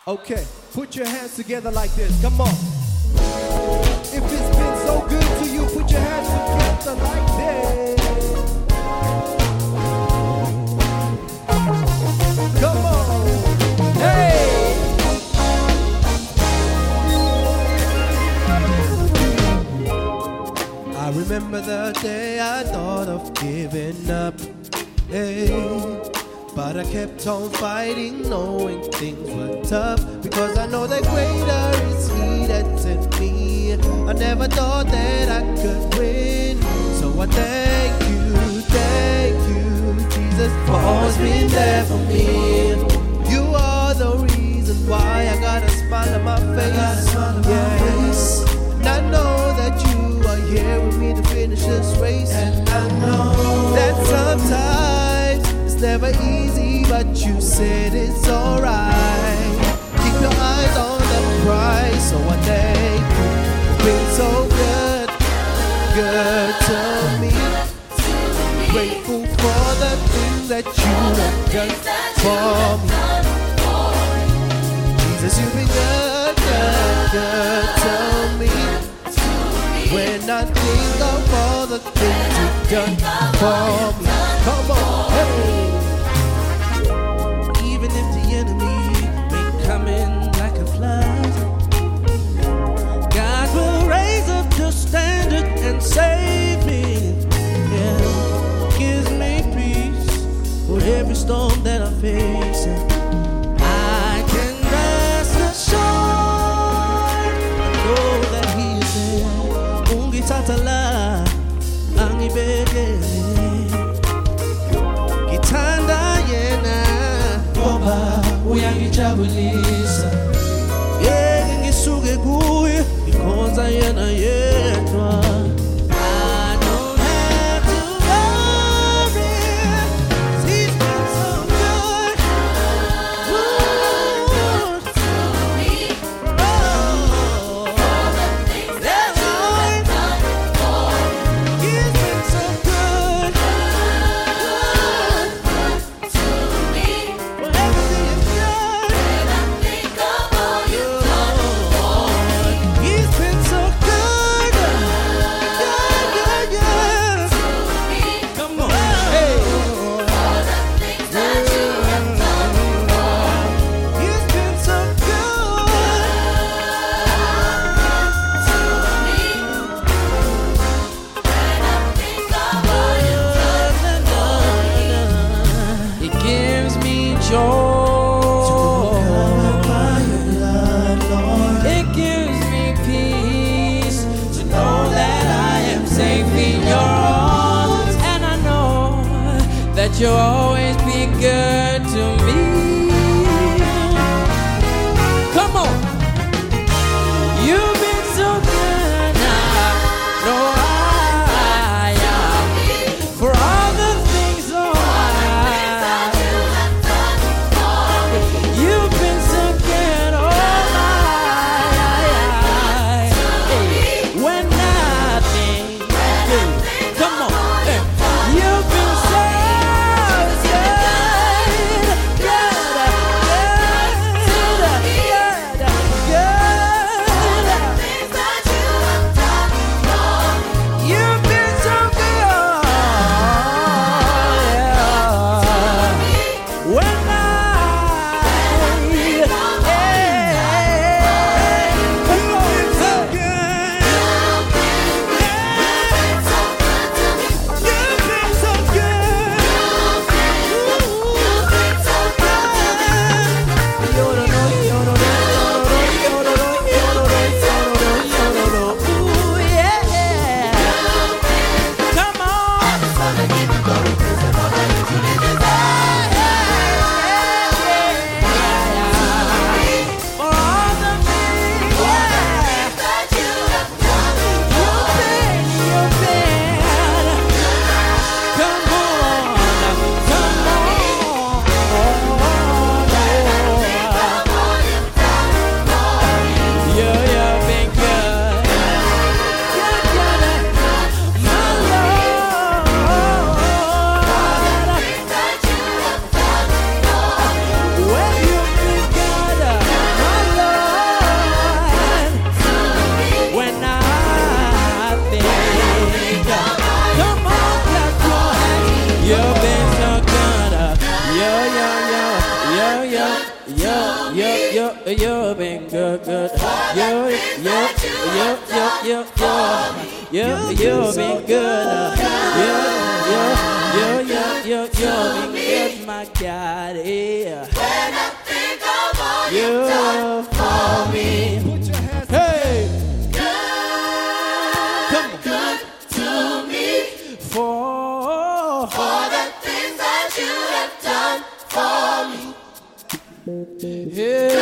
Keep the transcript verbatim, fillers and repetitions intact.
Okay, put your hands together like this. Come on. If it's been so good to you, put your hands together like this. Come on. Hey! I remember the day I thought of giving up. Hey. But I kept on fighting, knowing things were tough, because I know that greater is He that's in me. I never thought that I could win, so I thank you, thank you, Jesus, for always being there for me. You are the reason why I got a smile on my face. Yes, and I know that you are here with me to finish this race, and I know that sometimes it's never easy, but you said it's alright. Keep your eyes on the prize, so I thank you. You've been so good, good to me. Grateful for the things that you have done for me. Jesus, you've been good, good, good to me. When I think of all the things you've done for me. Come on, hey! Even if the enemy may come in like a flood, God will raise up the standard and save me. Yeah, gives me peace for every storm that I face. I can rest assured, know that He is there. Ungithathala angibekele. Ngithanda yena ngoba uyangijabulisa. Ngeke ngisuke kuye ngikhonza yena yedwa. I don't have to worry, 'cause He's been so good, good to me. Oh, for the things that you have done for me. He's been so good, good to me. For everything you've done, when I think of all you've done for me. He's been so good, yeah, yeah, yeah, to me. Come on, hey. For the things that you have done for me. He's been so good to me. When I think of all you've done, it gives me joy. It gives me peace to know that I am safe in your arms, and I know that you'll always be good to me. Come on, you've been so good. Now know I am for all the things, oh, you've been so good, oh my. When nothing good, come on, eh. You've been so good. Yeah, yeah, yeah, you've been good, good. Yeah, yeah, yeah, yeah, yeah, yeah. Yeah, you've been good. Yeah, yeah, yeah, yeah, yeah, you've been good, my God. Yeah. When I think of all you've done for me. Put your hands up. Hey. Good, good to me. For, for the things that you have done for me. Yeah.